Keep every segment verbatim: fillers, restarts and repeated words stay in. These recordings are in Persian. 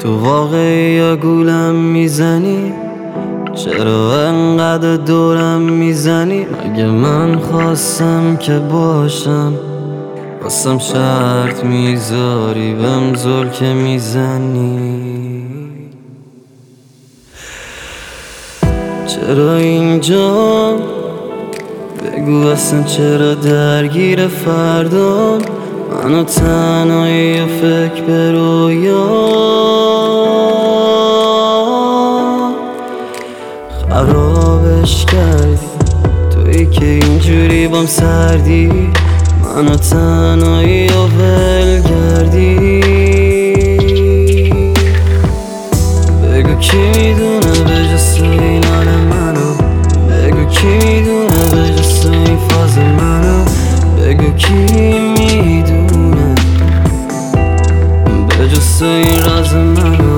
تو واقعی یا گولم میزنی؟ چرا انقدر دورم میزنی؟ مگه من خواستم که باشم، واسم شرط میذاری بهم زل که میزنی؟ چرا اینجا؟ بگو اصلا چرا درگیر فردام؟ منو تنهایی و فکر به رویا خرابش کردی. تویی که اینجوری بام سردی، منو تنهایی و ول کردی. بگو کی میدونه به جز این حال منو؟ بگو کی میدونه به جز این فاز منو؟ بگو کی میدونه به جز این راز منو؟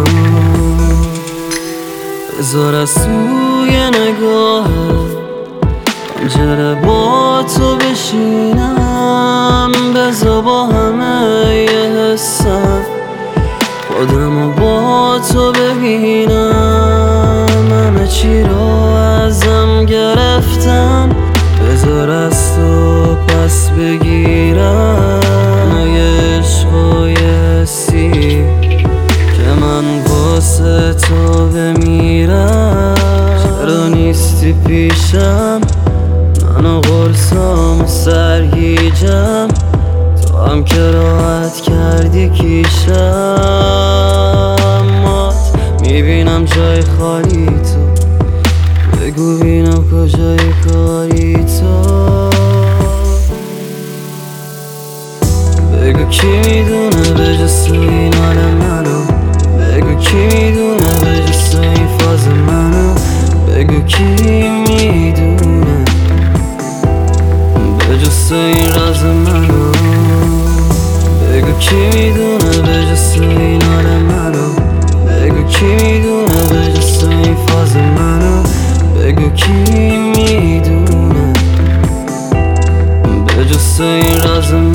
بذار از توی نگاهت پنجره با تو بشینم، بذار با همه یه حسم خودمو با تو ببینم. همه چی رو ازم گرفتم، بذار از تو پس بگیرم. یه عشق و یه حسی که من واسه تو بمیرم. چرا نیستی پیشم؟ منو قرصام و سرگیجم، تو هم که راحت کردی کیشم. میبینم جای خالی تو، بگو بینم کجای کاری تو؟ بگو کی میدونه به جز این حال منو؟ بگو کی میدونه به جز این فاز منو؟ بگو کی میدونه به جز این راز منو؟ بگو کی میدونه به جز این حال منو؟ بگو کی میدونه به جز این فاز منو؟ بگو کی میدونه به جز این راز منو؟